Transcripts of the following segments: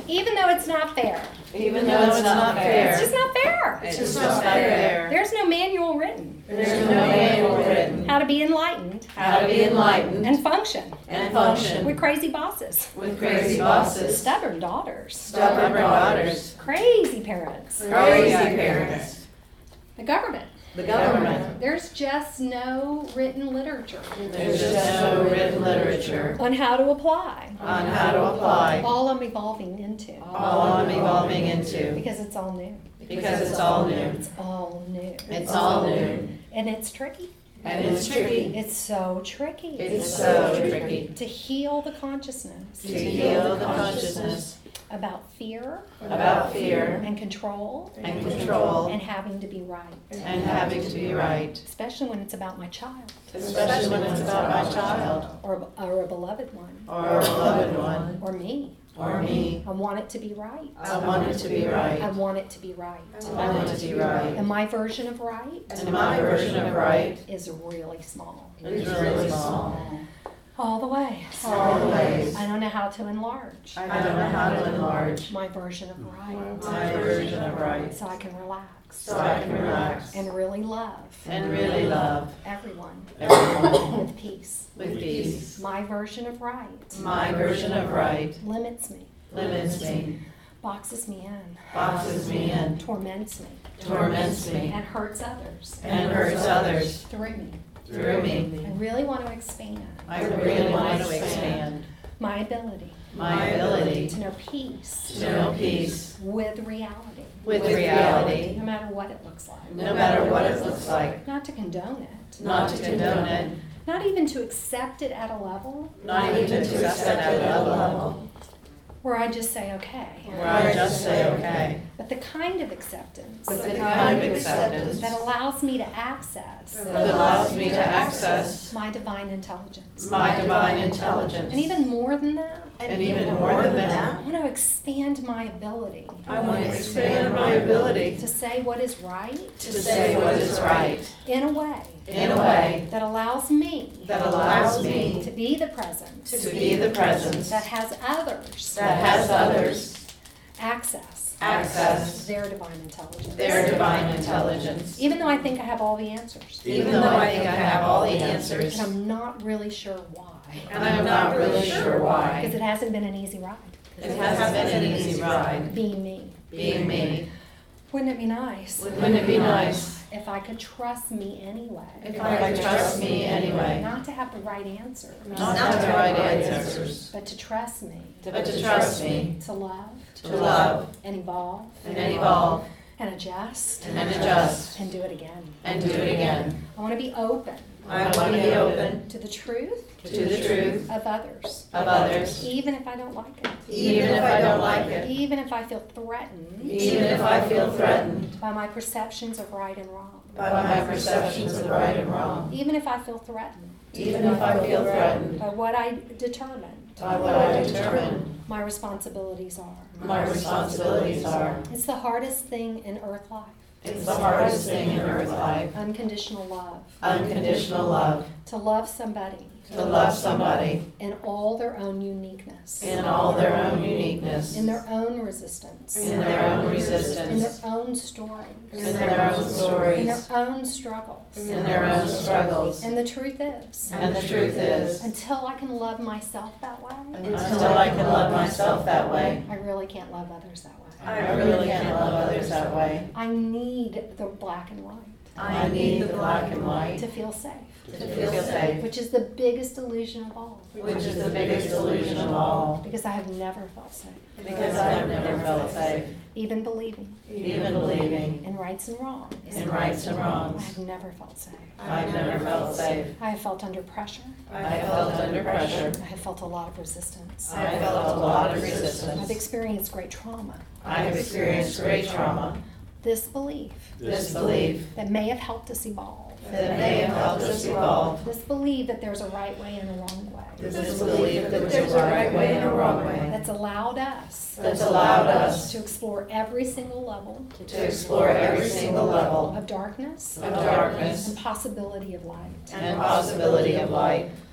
Even though it's not fair. Even though it's not fair. It's just not fair. It's just not fair. There's no manual written. There's no manual written. How to be enlightened. How to be enlightened. And function. And function. With crazy bosses. With crazy bosses. Stubborn daughters. Stubborn daughters. Crazy parents. Crazy parents. The government. The government. There's just no written literature. There's just no written literature. On how to apply. On how to apply. All I'm evolving into. All I'm evolving into. Because it's all new. Because it's all new. It's all new. It's all new. And it's tricky. And it's tricky. It's so tricky. It's so tricky. To heal the consciousness. To heal the consciousness. About fear. About fear. And control. And control. And having to be right. And having to be right. Especially when it's about my child. Especially when it's about my child. Or a beloved one. Or a beloved one. Or me. Or me. I want it to be right. I want it to be right. I want it to be right. I want it to be right. And my version of right. And my version of right is really small. Is really small. All the way. All the ways. I don't know how to enlarge. I don't know how to enlarge my version of right. My version of right. So I can relax. So I can relax. And really love. And really love. Everyone. Everyone. With peace. With peace. My version of right. My version of right. Limits me. Limits me. Boxes me in. Boxes me in. Torments me. Torments me. And hurts others. And hurts others. Through me. Through me. I really want to expand. I really want to expand. My ability. My ability. To know peace. To know peace. With reality. With reality. No matter what it looks like. No matter what it looks like. Not to condone it. Not to condone it. Not even to accept it at a level. Not even to accept it at a level. Where I just say okay. Where I just say okay. But the kind of acceptance. But the kind of acceptance. That allows me to access. That allows me to access. My divine intelligence. My divine intelligence. And even more than that. And even more than that. I want to expand my ability. I want to expand my ability. To say what is right. To say what is right. In a way. In a way. That allows me. That allows me. To be the presence. To be the presence. That has others. That has others. Access. Access. Their divine intelligence. Their divine intelligence. Even though I think I have all the answers. Even though I think I have all the answers. And I'm not really sure why. And I'm not really sure why. Because it hasn't been an easy ride. It hasn't been an easy ride. Being me. Being me. Wouldn't it be nice? Wouldn't it be nice? If I could trust me anyway. If I could trust me anyway. Not to have the right answer. Not to have the right answers. But to trust me. But to trust me. To love. To love. And evolve. And evolve. And adjust. And adjust. And do it again. And do it again. I want to be open. I want to be open. To the truth. To the truth. Of others. Of others. Even if I don't like it. Even if I don't like it. Even if I feel threatened. Even if I feel threatened. By my perceptions of right and wrong. By my perceptions of right and wrong. Even if I feel threatened. Even if I feel threatened. By what I determine. By what I determine. My responsibilities are. My responsibilities are. It's the hardest thing in earth life. It's the hardest thing in earth life. Unconditional love. Unconditional love. To love somebody. To love somebody. In all their own uniqueness. In all their own uniqueness. In their own resistance. In their own resistance. In their own stories. In their own stories. In their own struggles. In their own struggles. And the truth is. And the truth is. Until I can love myself that way. Until I can love myself that way. I really can't love others that way. I really can't love others that way. I need the black and white. I need the black and white. To feel safe. To feel safe. Which is the biggest illusion of all. Which is the biggest illusion of all. Because I have never felt safe. Because I have never felt safe. Even believing. Even believing. In rights and wrongs. In rights and I wrongs. have never felt safe. I've never felt safe. I have felt under pressure. I have felt under pressure. I have felt a lot of resistance. I have felt a lot of resistance. I've experienced great trauma. I have experienced great trauma. This belief. This belief. That may have helped us evolve. That may have helped us evolve. This belief that there's a right way and a wrong way. This belief that there's a right way and a wrong way. That's allowed us. That's allowed us. To explore every single level. To explore every single level. Of darkness. Of darkness. And possibility of light. And possibility of light.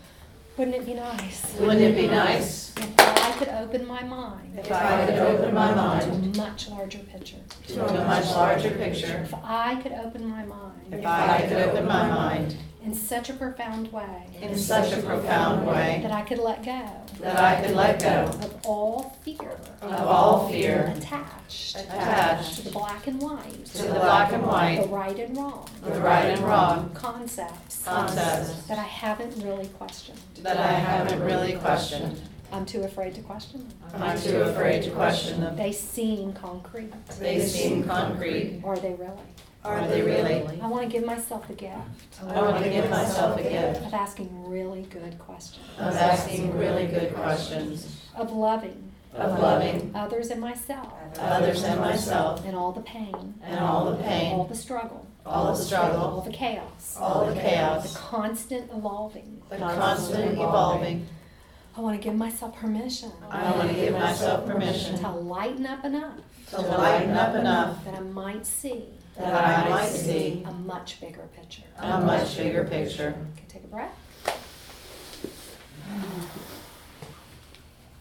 Wouldn't it be nice Wouldn't it be nice if I could open my mind if I could open my to mind a much larger picture? to a much larger picture? If I could open my mind If I could open my mind in such a profound way in such a profound way that I could let go that I could let go of all fear of all fear attached attached to the black and white, to the black and the white, right and wrong the right and wrong concepts concepts that I haven't really questioned. that I haven't really questioned. I'm too afraid to question them. I'm too afraid to question them. They seem concrete. They seem concrete. Are they really? Are they really? I want to give myself the gift I want to give myself a gift of asking really good questions, of asking really good questions, of loving of loving others and myself, others and myself, and all the pain, and all the all pain, the struggle, all the all struggle, the chaos, all the the chaos, constant evolving. the constant evolving. I want to give myself permission I want to give myself permission to lighten up enough to lighten up enough that I might see that I might see a much bigger picture. a much bigger picture. Okay, take a breath.